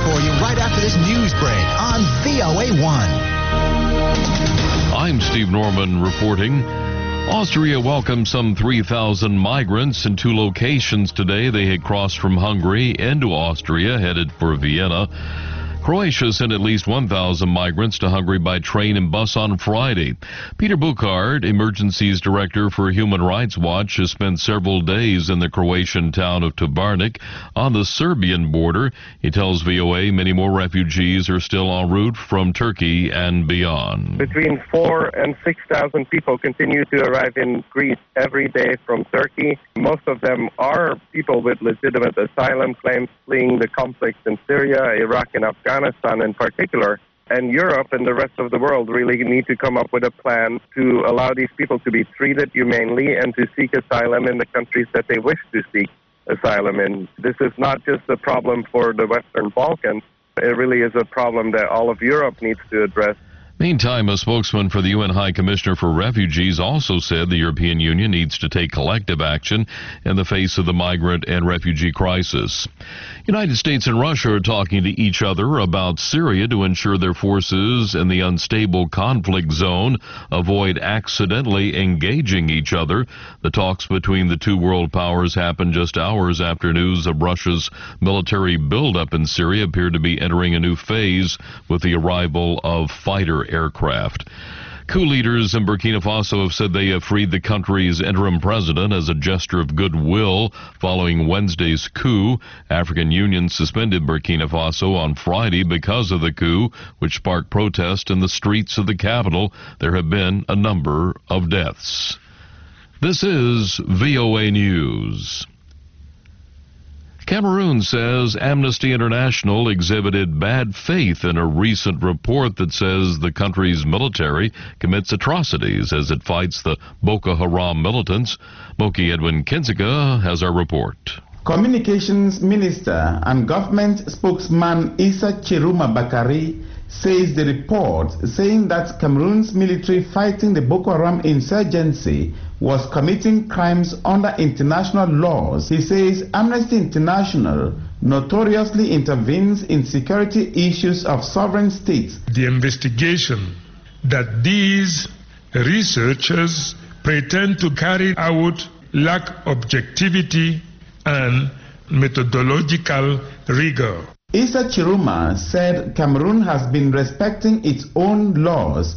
for you right after this news break on VOA1. I'm Steve Norman reporting. Austria welcomed some 3,000 migrants in 2 locations today. They had crossed from Hungary into Austria, headed for Vienna. Croatia sent at least 1,000 migrants to Hungary by train and bus on Friday. Peter Bukard, Emergencies Director for Human Rights Watch, has spent several days in the Croatian town of Tovarnik on the Serbian border. He tells VOA many more refugees are still en route from Turkey and beyond. Between 4,000 and 6,000 people continue to arrive in Greece every day from Turkey. Most of them are people with legitimate asylum claims fleeing the conflicts in Syria, Iraq, and Afghanistan in particular. And Europe and the rest of the world really need to come up with a plan to allow these people to be treated humanely and to seek asylum in the countries that they wish to seek asylum in. This is not just a problem for the Western Balkans. It really is a problem that all of Europe needs to address. Meantime, a spokesman for the UN High Commissioner for Refugees also said the European Union needs to take collective action in the face of the migrant and refugee crisis. United States and Russia are talking to each other about Syria to ensure their forces in the unstable conflict zone avoid accidentally engaging each other. The talks between the 2 world powers happened just hours after news of Russia's military buildup in Syria appeared to be entering a new phase with the arrival of fighter aircraft. Coup leaders in Burkina Faso have said they have freed the country's interim president as a gesture of goodwill following Wednesday's coup. African Union suspended Burkina Faso on Friday because of the coup, which sparked protest in the streets of the capital. There have been a number of deaths. This is VOA News. Cameroon says Amnesty International exhibited bad faith in a recent report that says the country's military commits atrocities as it fights the Boko Haram militants. Moki Edwin Kinziga has our report. Communications Minister and government spokesman Issa Chiruma Bakari says the report saying that Cameroon's military fighting the Boko Haram insurgency was committing crimes under international laws. He says Amnesty International notoriously intervenes in security issues of sovereign states. The investigation that these researchers pretend to carry out lack objectivity and methodological rigor. Issa Chiruma said Cameroon has been respecting its own laws.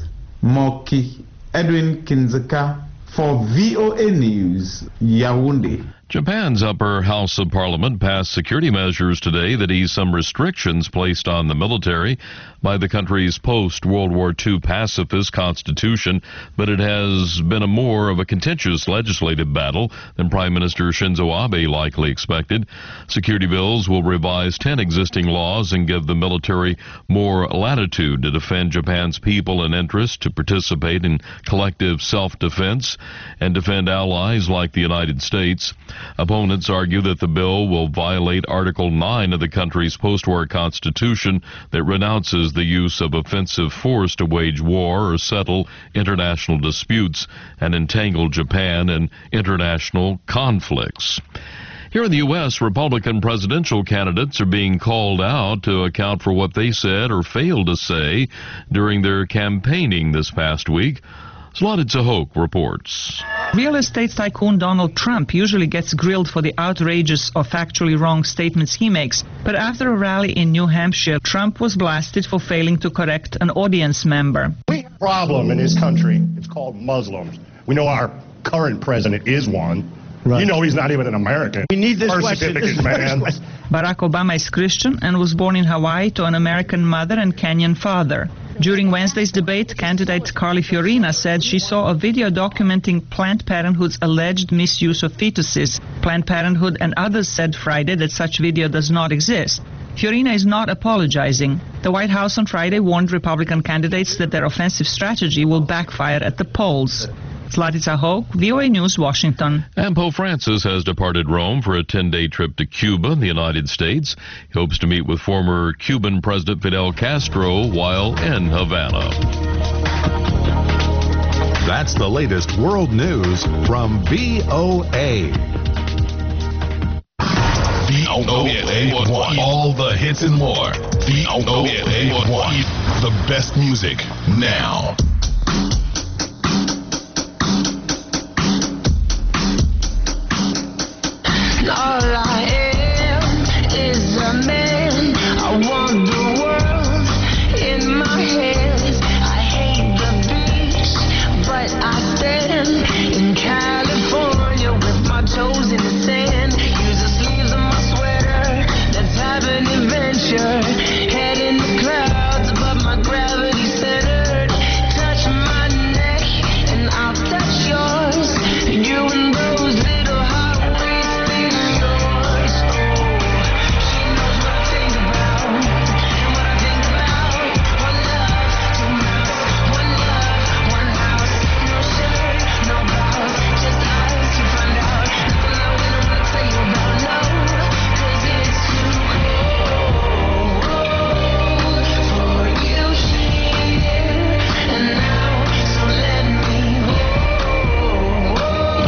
Moki Edwin Kinzeka for VOA News, Yaoundé. Japan's upper house of parliament passed security measures today that ease some restrictions placed on the military by the country's post-World War II pacifist constitution, but it has been more of a contentious legislative battle than Prime Minister Shinzo Abe likely expected. Security bills will revise 10 existing laws and give the military more latitude to defend Japan's people and interests, to participate in collective self-defense, and defend allies like the United States. Opponents argue that the bill will violate Article 9 of the country's post-war constitution that renounces the use of offensive force to wage war or settle international disputes and entangle Japan in international conflicts. Here in the U.S., Republican presidential candidates are being called out to account for what they said or failed to say during their campaigning this past week. Zlatica Hoke reports. Real estate tycoon Donald Trump usually gets grilled for the outrageous or factually wrong statements he makes. But after a rally in New Hampshire, Trump was blasted for failing to correct an audience member. We have a problem in this country. It's called Muslims. We know our current president is one. Right. You know he's not even an American. We need this certificate, man. Barack Obama is Christian and was born in Hawaii to an American mother and Kenyan father. During Wednesday's debate, candidate Carly Fiorina said she saw a video documenting Planned Parenthood's alleged misuse of fetuses. Planned Parenthood and others said Friday that such video does not exist. Fiorina is not apologizing. The White House on Friday warned Republican candidates that their offensive strategy will backfire at the polls. Zlatica Hoke, VOA News, Washington. And Pope Francis has departed Rome for a 10-day trip to Cuba in the United States. He hopes to meet with former Cuban President Fidel Castro while in Havana. That's the latest world news from VOA. VOA1. All the hits and more. VOA1. The best music now. All I am is a man. I want the world in my hands. I hate the beach, but I stand in California with my toes in the sand. Use the sleeves of my sweater. Let's have an adventure. Head in the clouds above my gravity centered. Touch my neck and I'll touch yours. You and those little hot waisted shorts. Oh, she knows what I think about and what I think about. One love, two mouths. One love, one house. No shirt, no blouse. Just us to find out. Nothing I wouldn't want to tell you about. No, 'cause it's too cold for you here and now. So let me hold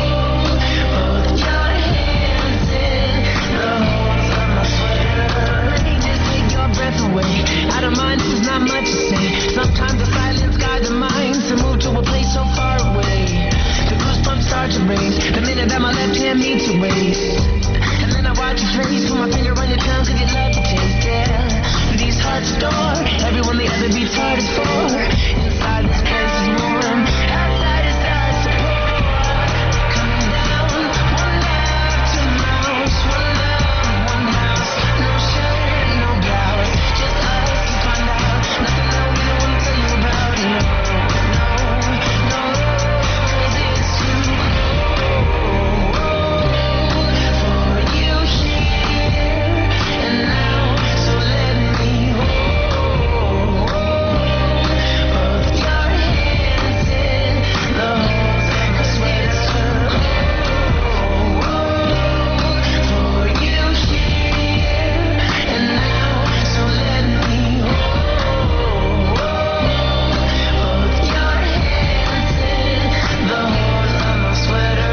both your hands in the holes of my sweater. Let me just take your breath away. Out of mind, there's not much to say. Sometimes the silence guides the mind to move to a place so far away. The goosebumps start to raise the minute that my left hand meets your waist. And then I watch your face, put my finger on your tongue 'cause you love to taste it. Through these hearts adore everyone the other beats hard is for. Inside this place is warm, outside is us support. Coming down, one love, two mouths. One love, one house. No shirt, no blouse. Just us to find out. Nothing that we don't want to tell you about. No, no, no. 'Cause it's too cold for you here and now. So let me hold both your hands in the holes of my sweater. For you here and now. So let me hold both your hands in the holes of my sweater.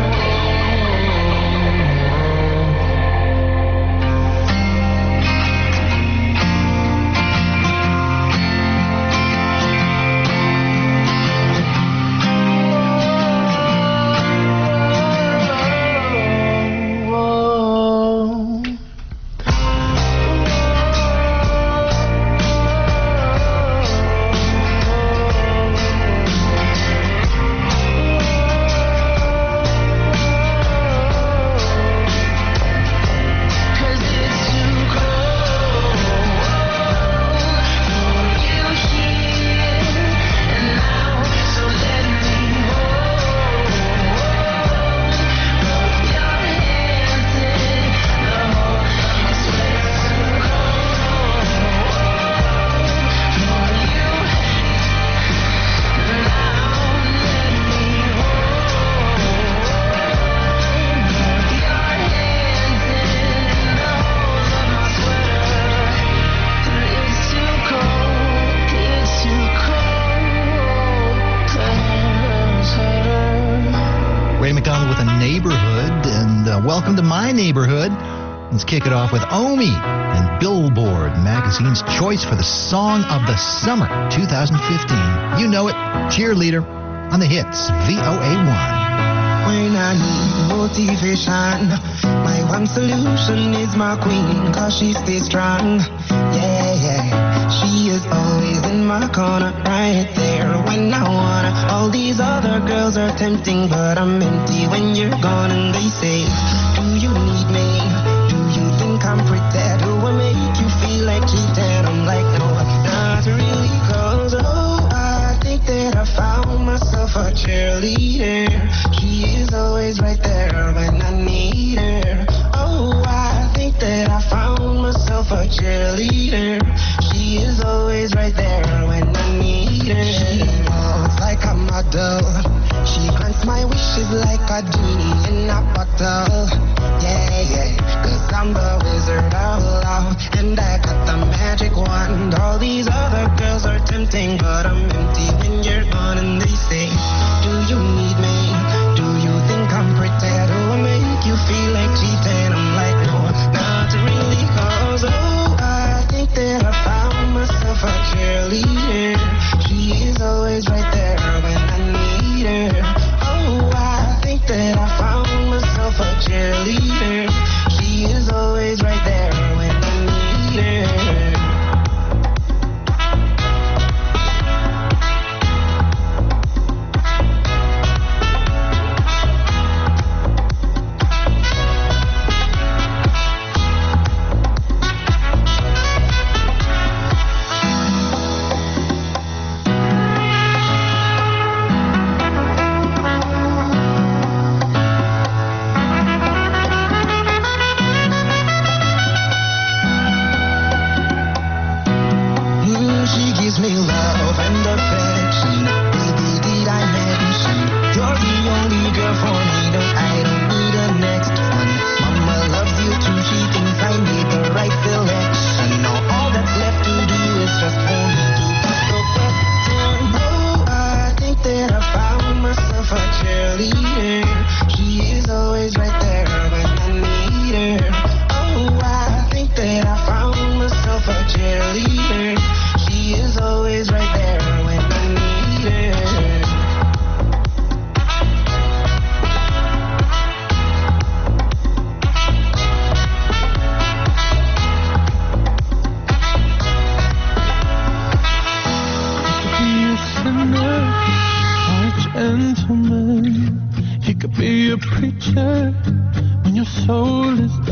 Cause it's too cold for you here and now. So let me hold both your hands in the holes of my sweater. Too cold for you now. Let me hold both your hands in the holes of my sweater. It's too cold, it's too cold to handle sweater. Ray McDonald with A Neighborhood, and welcome to my neighborhood. Let's kick it off with Omi and Billboard Magazine's choice for the Song of the Summer 2015. You know it, Cheerleader on the hits, VOA1. When I need motivation, my one solution is my queen, 'cause she stays strong. Yeah, yeah. She is always in my corner, right there when I wanna. All these other girls are tempting, but I'm empty when you're gone. And they say, do you need me? Do you think I'm pretty? Do I make you feel like cheating? I'm like, no, not really, 'cause oh, I think that I found myself a cheerleader. She is always right there when I need her. Oh, I think that I found myself a cheerleader. She is always right there when I need her. She walks like a model. She grants my wishes like a genie in a bottle. Yeah, yeah, 'cause I'm the wizard of love, and I got the magic wand. All these other girls are tempting, but I'm empty when you're gone. And they say, do you need me? Do you think I'm pretty? Do I make you feel like cheating? I'm like, no, not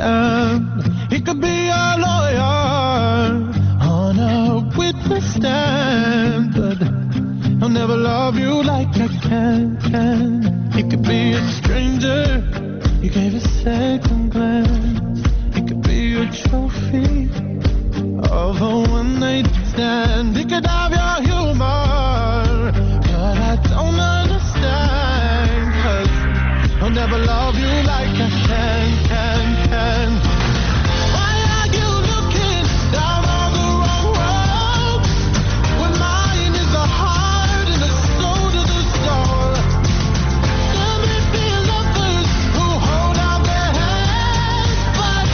stand. He could be a lawyer on a witness stand, but I'll never love you like I can. He could be a stranger, you gave a second glance. He could be a trophy of a one-night stand. He could have your humor, but I don't understand, 'cause I'll never love you like I can. Why are you looking down on the wrong road when mine is the heart and the soul to the soul? There may be lovers who hold out their hands, but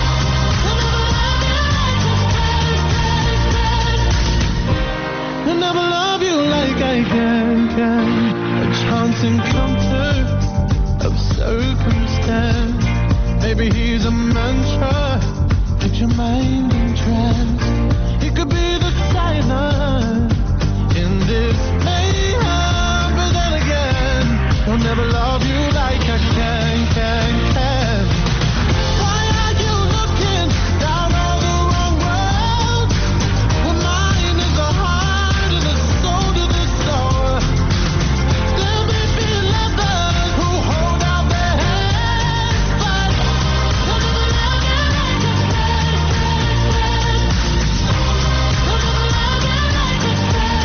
I'll never love you like I can. A chance encounter of circumstance. Maybe he's a mantra, put your mind in trance. He could be the silence in this mayhem, but then again, I'll never love you like I can. Why are you looking down on the wrong road when mine is the heart and the soul to the soul? There may be lovers who hold out their hands, but I'll never love you like I can. I'll never love you like I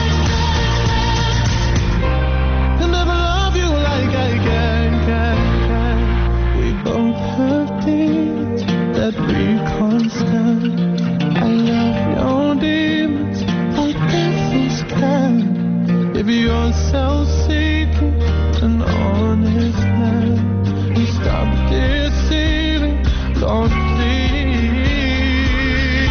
can. I'll never love you like I can. We both have things that we can't stand. I love your demons like devils can. If you're self-seeking, an honest man, you stop deceiving, Lord, please.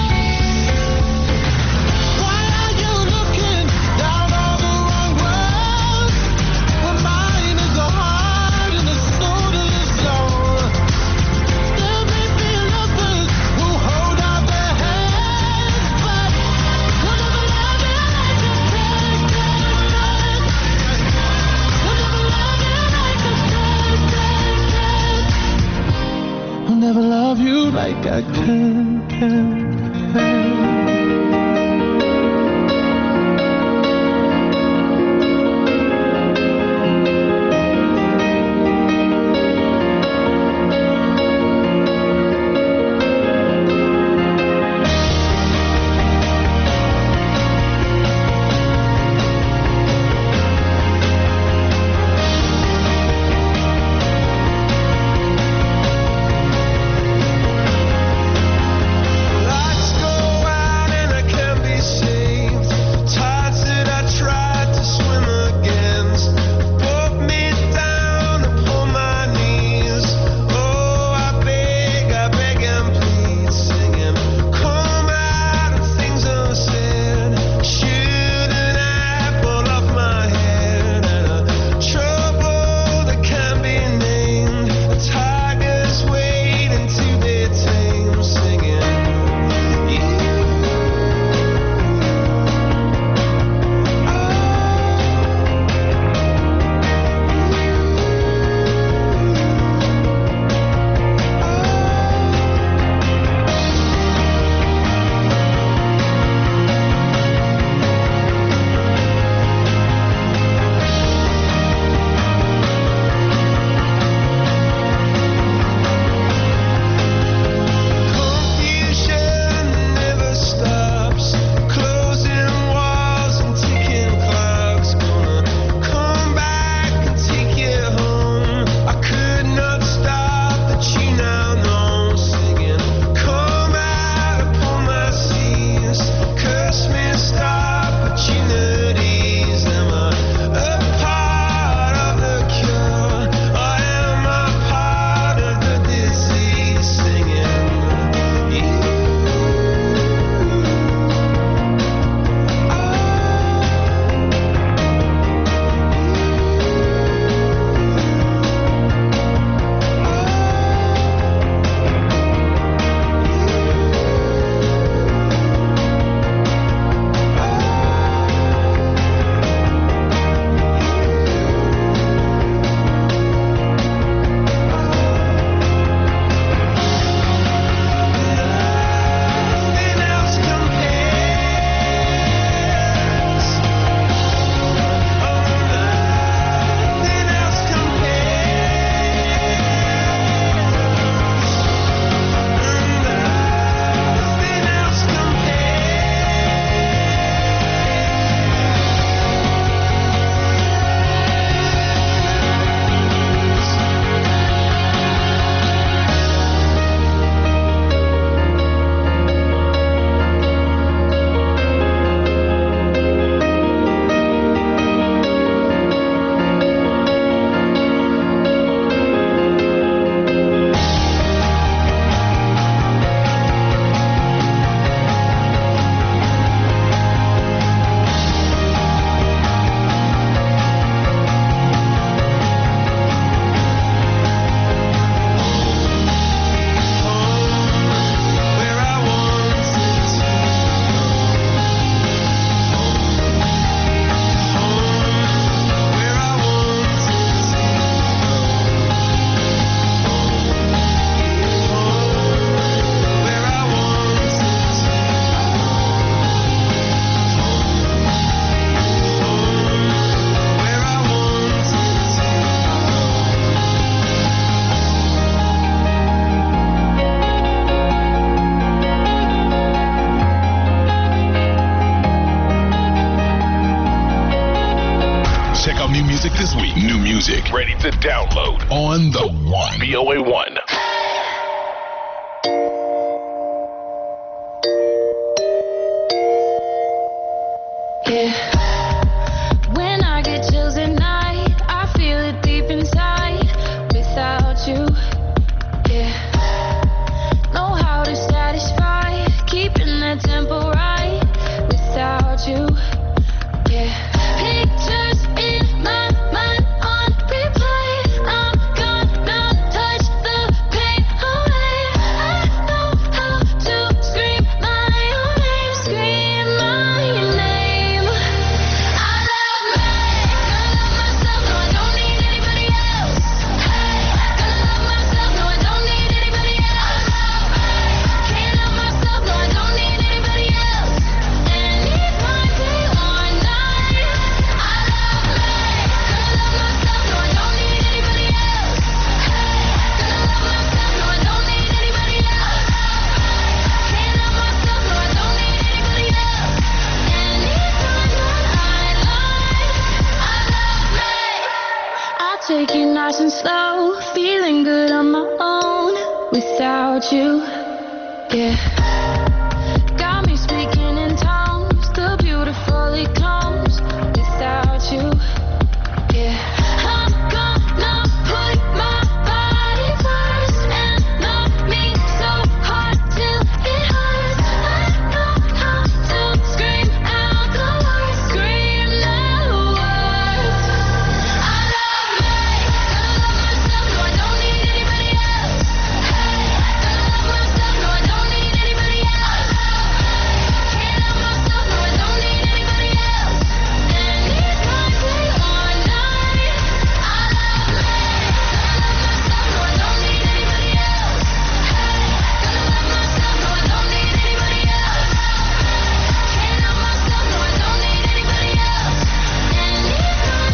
Why are you looking down on the wrong road when mine is the heart and the soul to the soul? There may be lovers who hold out their hands, but I'll never love you like I can. I'll never love you like I can. I'll never love you like I can. Lights go This week, new music ready to download on the One. VOA1. Yeah. When I get chills at night, I feel it deep inside. Without you, yeah. Know how to satisfy, keeping that tempo right. Without you, yeah. Pictures in my mind on replay. I'm gonna touch the pain away. I know how to scream my own name, scream my name. I love me, gonna love myself, no I don't need anybody else. Hey, gonna love myself, no I don't need anybody else. Can't love myself, no I don't need anybody else. Any time, day or night. I love me, gonna love myself, no I don't need anybody else. Hey, gonna love myself, no I don't need anybody else. Can't love myself, no I don't need anybody else. Anytime that I love me. I take it nice and slow, feeling good on my own without you. Yeah. Got me speaking in tongues, the beautiful it comes without you. Yeah. I'm gonna put my body first and love me so hard till it hurts. I know how to scream out the words, scream the words. I love me, gonna love myself, no I don't need anybody else. Hey, gonna love myself, no I don't need anybody else. Can't love myself, no I don't need anybody else. Anytime, day or night. I love me, gonna love myself, no I don't need anybody else. Hey, gonna love myself, no I don't need anybody else. Can't love myself, no I don't need anybody else. Anytime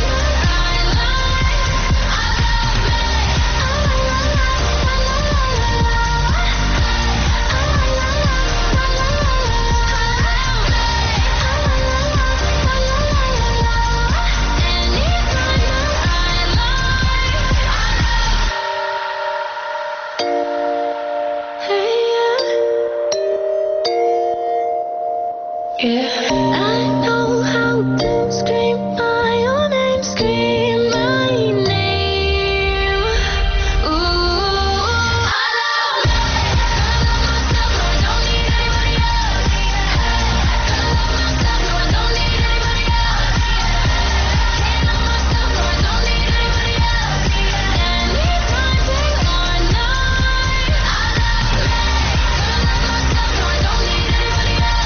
yeah, I know how to scream my own name, scream my name. Ooh, I love me, gonna love myself, no I don't need anybody else. Gonna love myself, no I don't need anybody else. Can't love myself, no I don't need anybody else. Anytime, day or night. I love me, gonna love myself, no I don't need anybody else.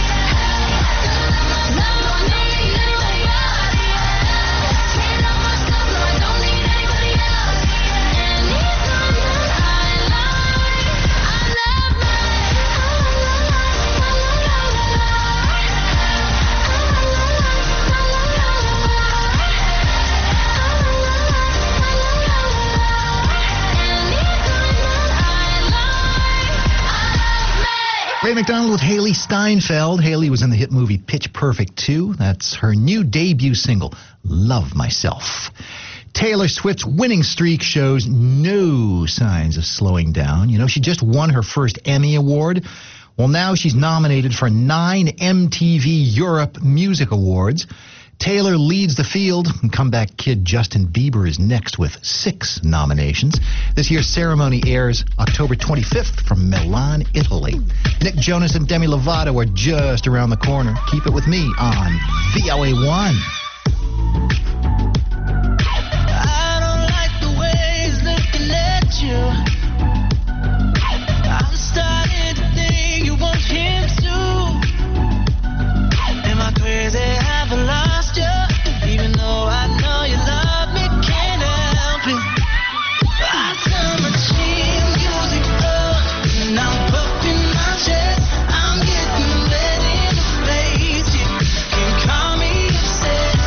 Ray McDonald with Haley Steinfeld. Haley was in the hit movie Pitch Perfect 2. That's her new debut single, Love Myself. Taylor Swift's winning streak shows no signs of slowing down. You know, she just won her first Emmy Award. Well, now she's nominated for 9 MTV Europe Music Awards. Taylor leads the field, and comeback kid Justin Bieber is next with 6 nominations. This year's ceremony airs October 25th from Milan, Italy. Nick Jonas and Demi Lovato are just around the corner. Keep it with me on VOA1. I don't like the way he's looking at you. I'm starting to think you want him too. Am I crazy? Have I lost you? Even though I know you love me, can't help it. I turn my cheap music up, and I'm puffing my chest. I'm getting ready to face you. Can call me upset.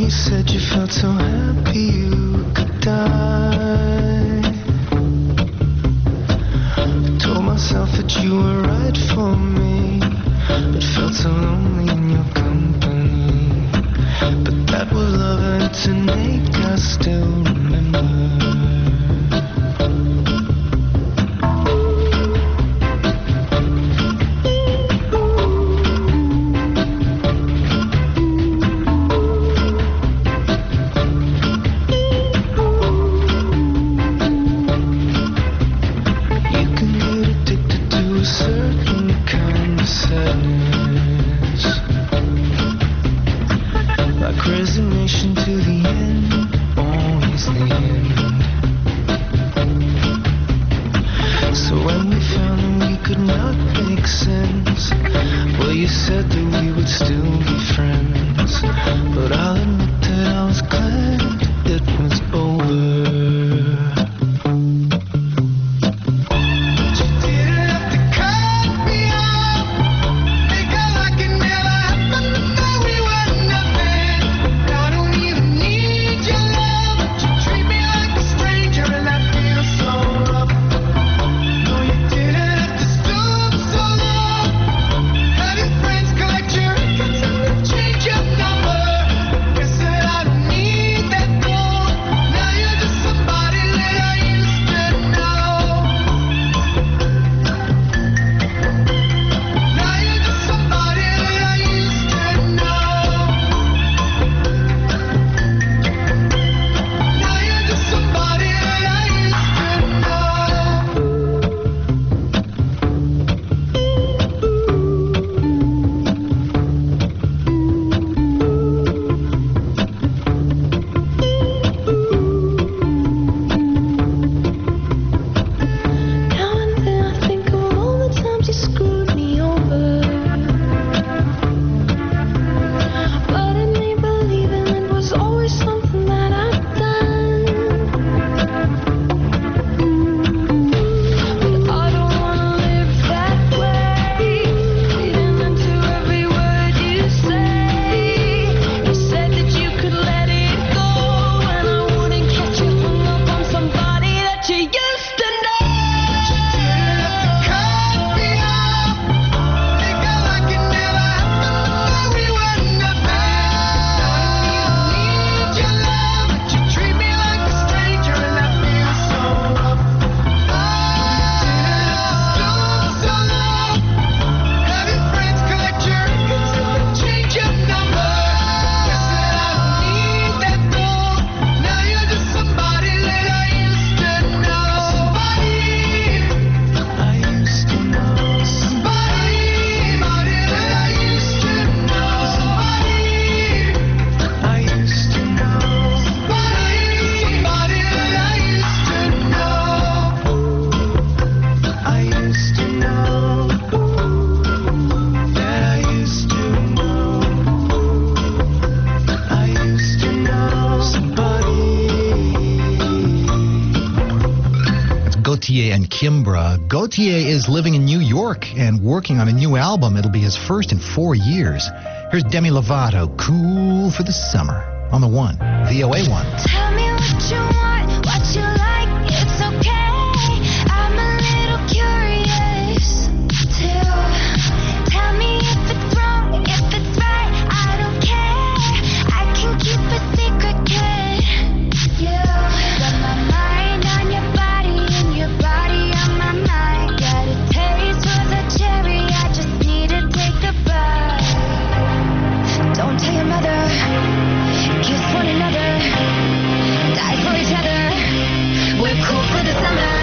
you said you felt so happy you could die. I told myself that you were right for me, but felt so lonely in your company. But that was love and it's innate, I still remember. Resignation to the end, always the end. So when we found that we could not make sense, well, you said that we would still be friends. But I'll admit that I was glad it was over. Gautier and Kimbra. Gautier is living in New York and working on a new album. It'll be his first in 4 years. Here's Demi Lovato, Cool for the Summer, on the One, VOA 1. Tell me what you want, what you like, it's okay. I'm a little curious too. Tell me if it's wrong, if it's right, I don't care. I can keep a secret, kid. You got my mind on your body and your body on my mind. Got a taste for the cherry, I just need to take a bite. Don't tell your mother, kiss one another, die for each other. We're cool for the summer.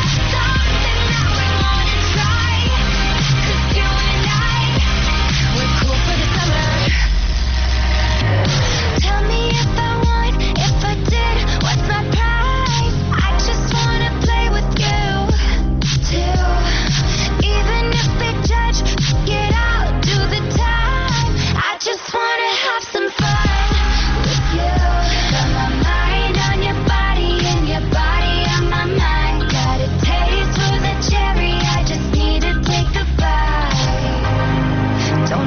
We're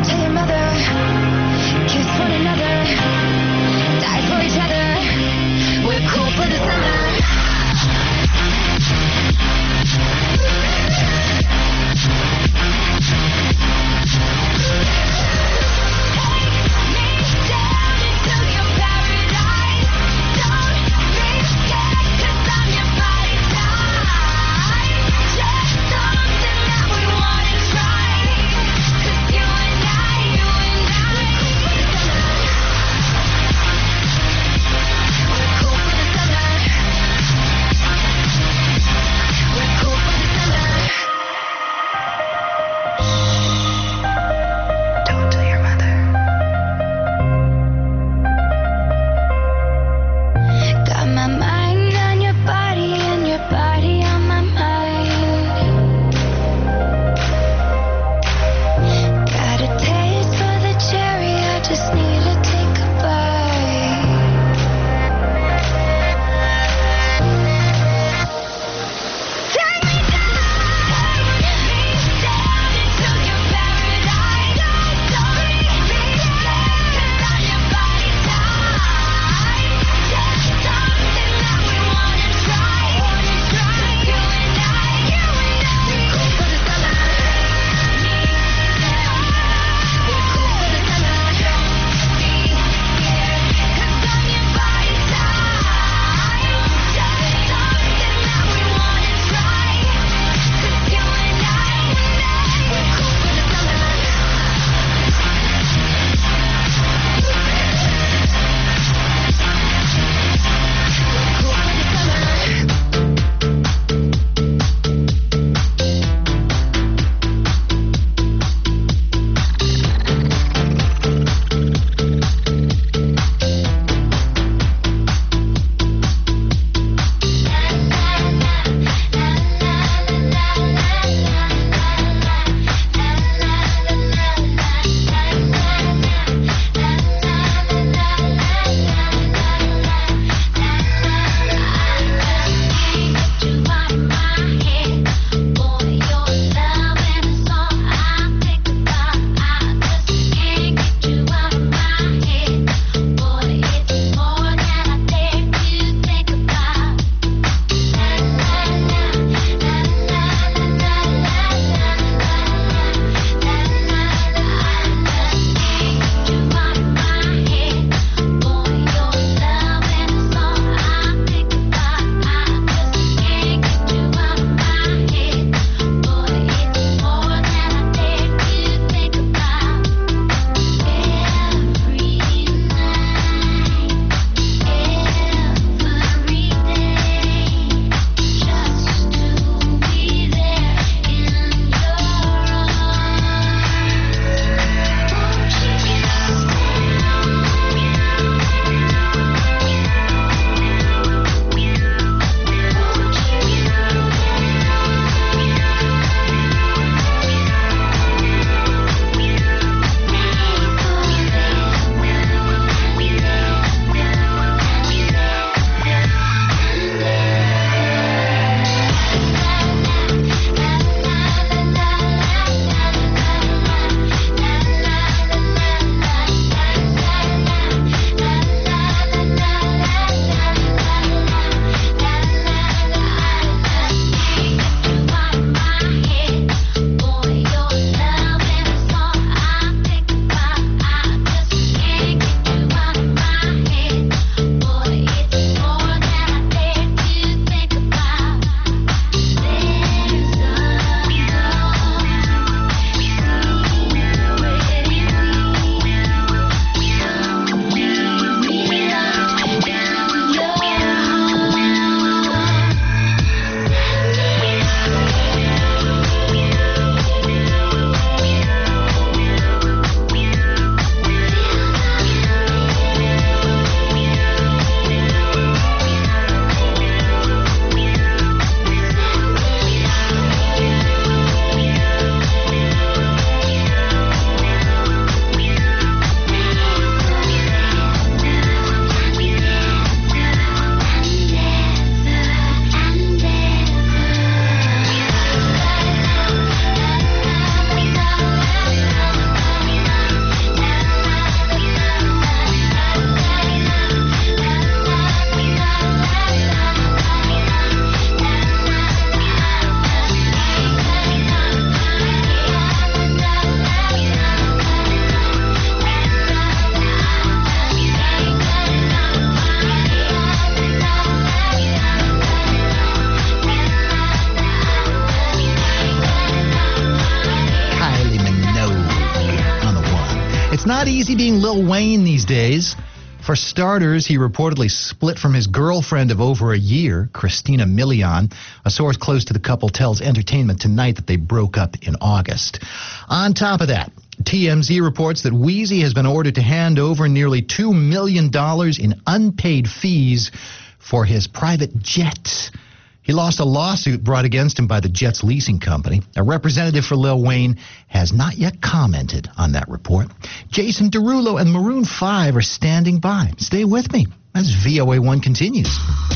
Tell your mother, kiss one another, die for each other. We're cool for the summer. It's not easy being Lil Wayne these days. For starters, he reportedly split from his girlfriend of over a year, Christina Milian. A source close to the couple tells Entertainment Tonight that they broke up in August. On top of that, TMZ reports that Weezy has been ordered to hand over nearly $2 million in unpaid fees for his private jet. He lost a lawsuit brought against him by the Jets leasing company. A representative for Lil Wayne has not yet commented on that report. Jason Derulo and Maroon 5 are standing by. Stay with me as VOA1 continues.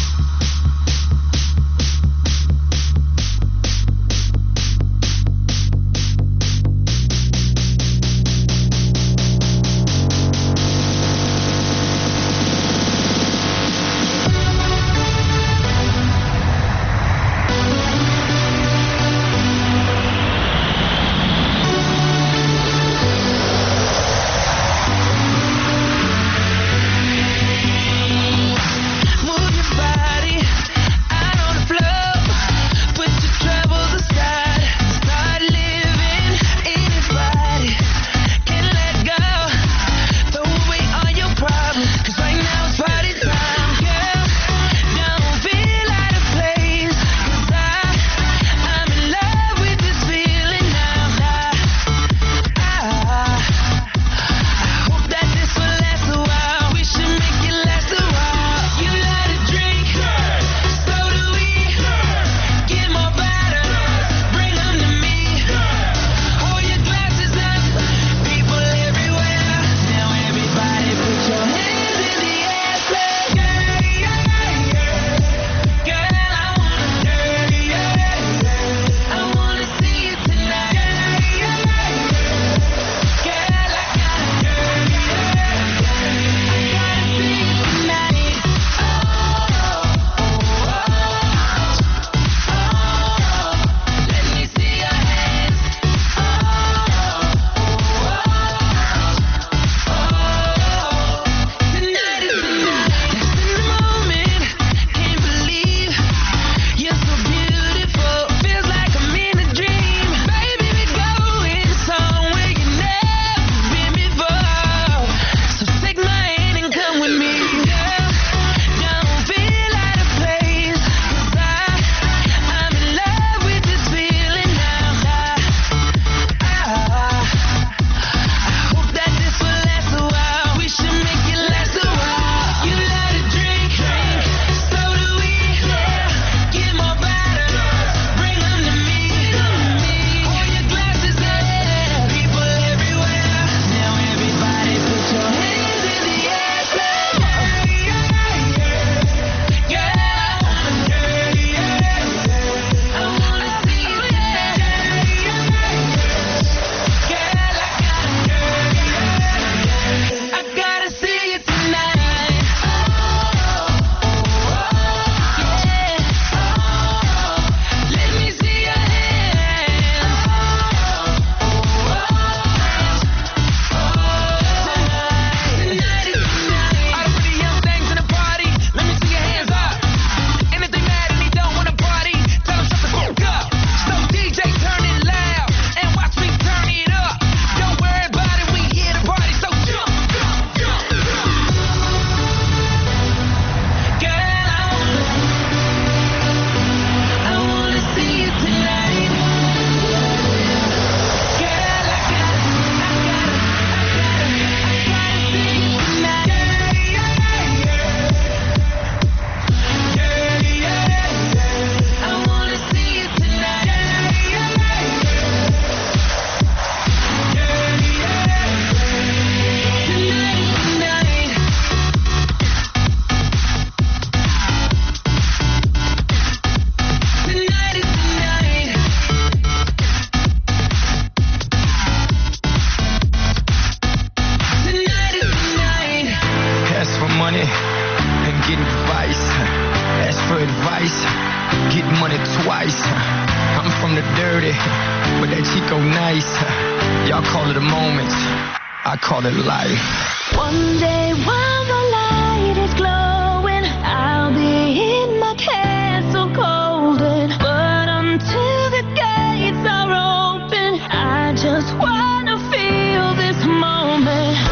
I call it life. One day while the light is glowing, I'll be in my castle golden. But until the gates are open, I just wanna feel this moment.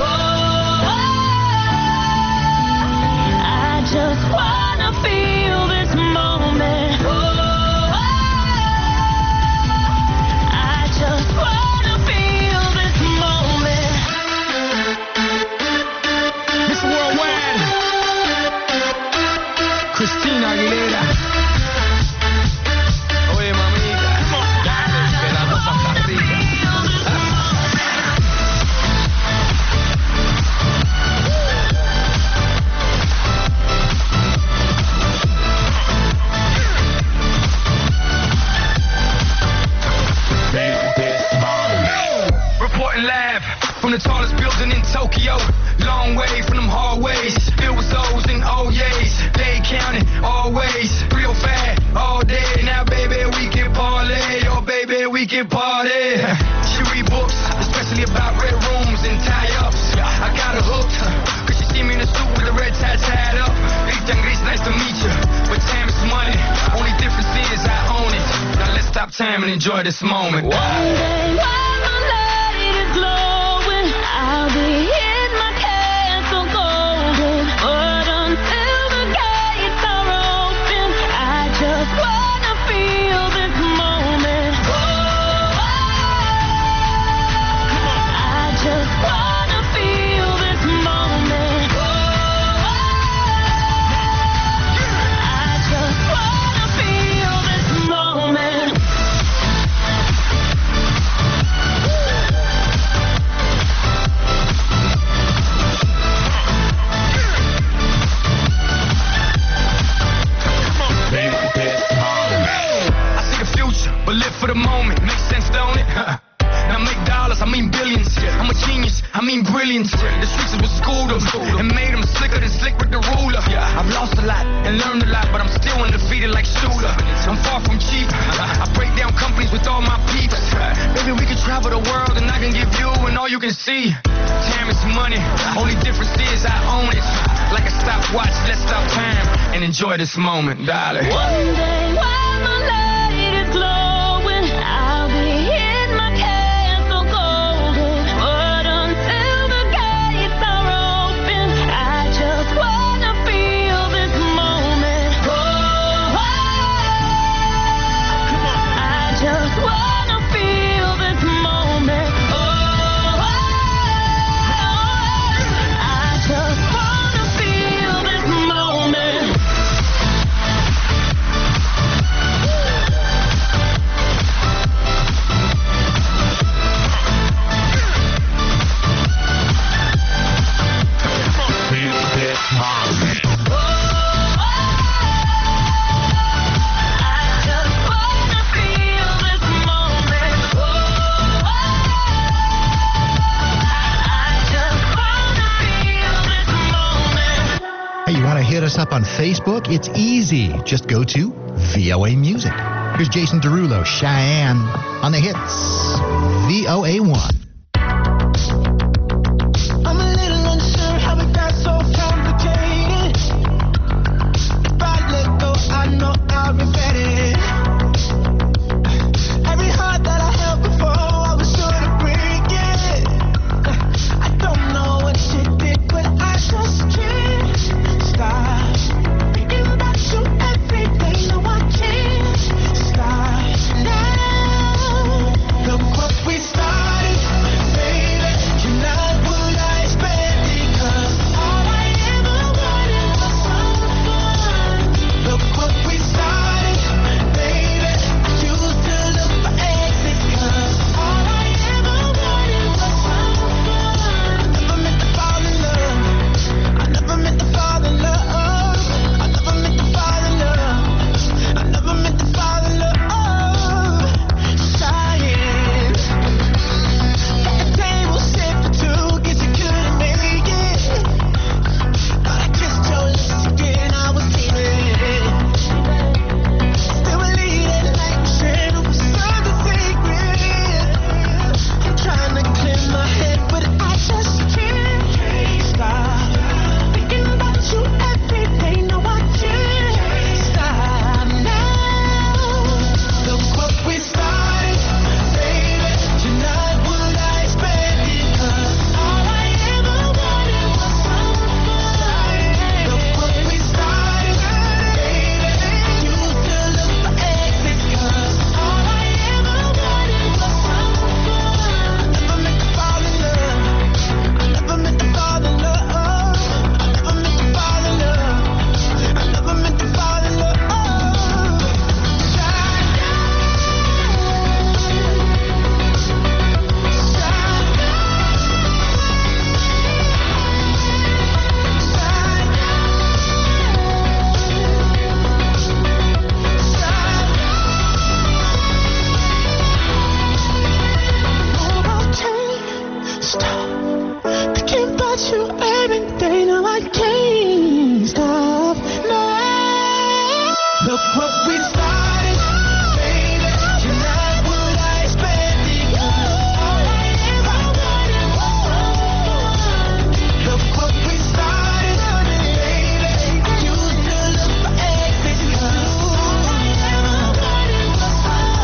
on the tallest building in Tokyo. Long way from them hallways, filled with O's and O's. They counting always, real fat all day. Now baby we can parlay, oh baby we can party. She read books, especially about red rooms and tie-ups. I got her hooked, cause she see me in the suit with the red tie tied up. Nice to meet you, but time is money. Only difference is I own it. Now let's stop time and enjoy this moment. One day while my light is glowing, I'll be in my castle golden. But until the gates are open, I just wanna feel this moment. Oh, I just wanna feel this moment. For the moment, makes sense, don't it? Now make dollars, I mean billions. I'm a genius, I mean brilliance. The streets was schooled them and made them slicker than slick with the ruler. I've lost a lot and learned a lot, but I'm still undefeated like Shooter. I'm far from cheap. I break down companies with all my peeps. Baby, we can travel the world and I can give you and all you can see. Time is money, only difference is I own it. Like a stopwatch, let's stop time and enjoy this moment, darling. One day while my light is glowing, I'll be in my castle golden. But until the gates are open, I just wanna feel this moment. Oh, I just wanna feel this moment. Oh, I just wanna feel this moment. Hit us up on Facebook. It's easy. Just go to VOA Music. Here's Jason Derulo, Cheyenne, on the hits. VOA1. I'm a little unsure how it got so complicated. If I let go, I know I'll regret it. Every heart that I held before, I was sure to break it. I don't know what she did, but I just can't stop thinking about you every day. No, I can't stop now. Look what we started. about you every day. Now I can't stop now. Look what we started, baby. You're not what I expected. All I ever wanted was. Look what we started, baby. I used to look for exits. All I ever wanted was.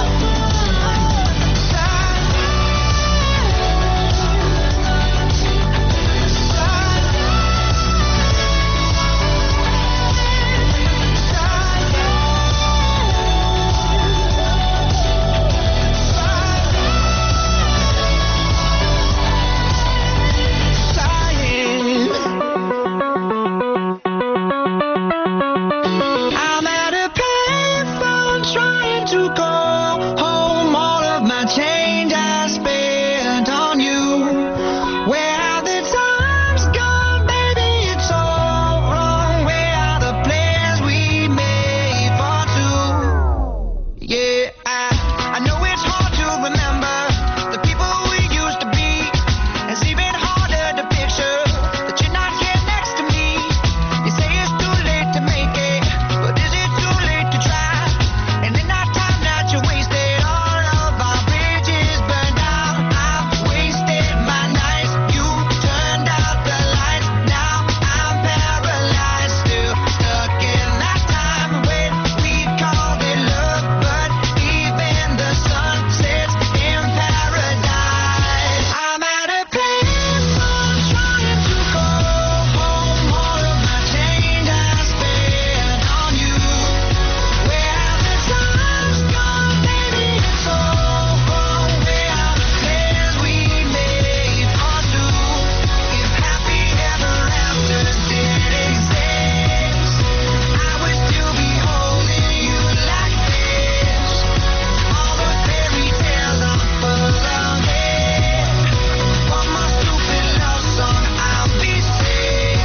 I'm at a payphone trying to call home. All of my change I spent on you. Where have the times gone, baby? It's all wrong. Where are the plans we made for two? Yeah, I know it's hard to remember the people we used to be. It's even harder to picture that you're not here next to me. You say it's too late to make it, but is it too late to try? And in that time that you wasted, all of our bridges burned out. I've wasted my nights, you turned out the lights. Now I'm paralyzed, still stuck in that time when we called it love. But even the sun sets in paradise. I'm at a payphone trying to call home. All of my change I spent on you. Where have the times gone, baby? It's all wrong. Where are the plans we made for two? If happy ever after did exist, I would still be holding you like this. All the fairy tales are full of it. One more stupid love song, I'll be sick.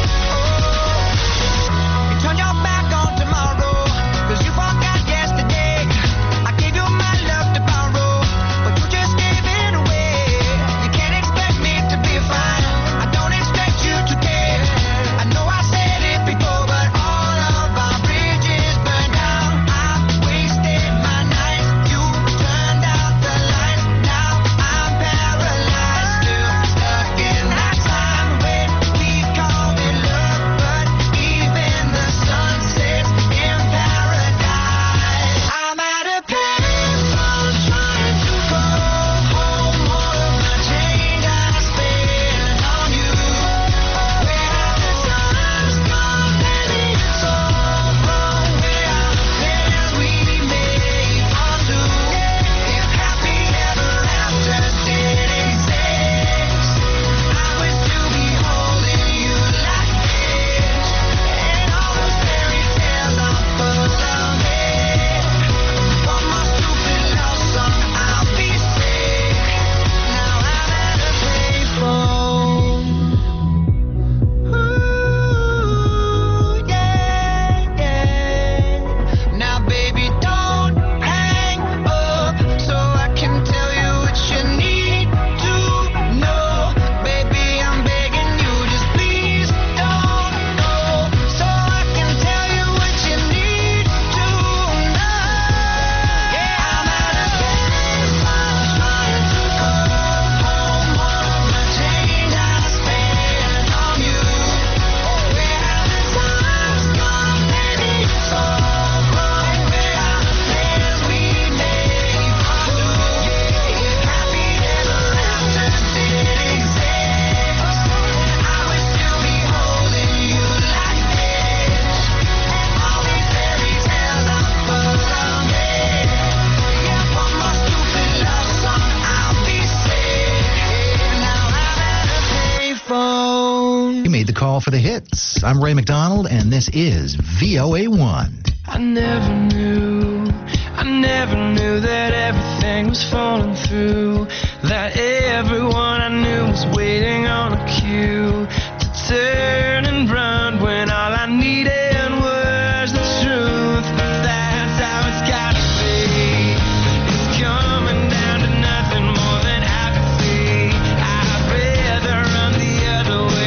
You turn your back on tomorrow, 'cause you forgot yesterday. I gave you my love to borrow, but you just gave it away. You can't expect me to be fine, I don't expect you to care. I know I said it before, but all of our bridges burned down. I've wasted my nights, you turned out the lights. Now I'm paralyzed, still stuck in that time when we called it love. But even the sun sets in paradise. I'm at a payphone trying to call home. All of my change I spent on you. Where have the times gone, baby? It's all wrong. Where are the plans we made for two? If happy ever after did exist, I would still be holding you like this. And all those fairy tales are full of it. One more stupid love song, I'll be sick. Now I'm at a payphone. Ooh, yeah, yeah. Now, baby, don't hang up so I can tell you what you need to know. Baby, I'm begging you, just please don't go, so I can tell you what you need to know. Yeah, I'm at a payphone trying to call home. All of my change I spent on you. Where have the times gone, baby? It's all wrong. Where are the plans we made for two? If happy ever after did exist, I would still be holding you like this. All these fairy tales are full of it. Yeah, one more stupid love song, I'll be sick. Now I'm at a payphone. You made the call for the hits. I'm Ray McDonald, and this is VOA1. I never knew that everything was falling through, that everyone I knew was waiting on a cue to turn and run when all I needed was the truth. That's how it's gotta be. It's coming down to nothing more than apathy. I'd rather run the other way.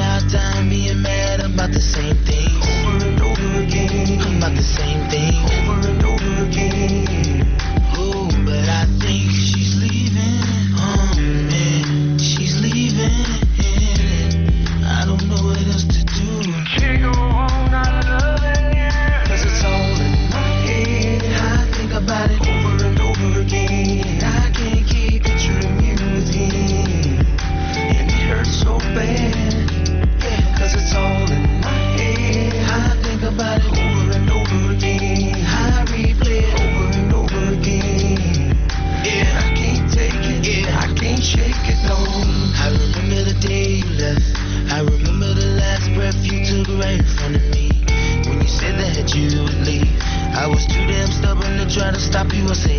now time being mad about the same thing over and over again. About the same thing over and over again. Oh, but I think she's leaving. Oh man, she's leaving. I don't know what else to do. She go on not loving you, 'cause it's all in my head. I think about it over and over again. I can't keep picturing you with him, and it hurts so bad. Yeah, 'cause it's all in my head. I think about it over and over again. I replay it over and over again. Yeah, I can't take it. Yeah, I can't shake it, no. I remember the day you left. I remember the last breath you took right in front of me. When you said that you would leave, I was too damn stubborn to try to stop you. I said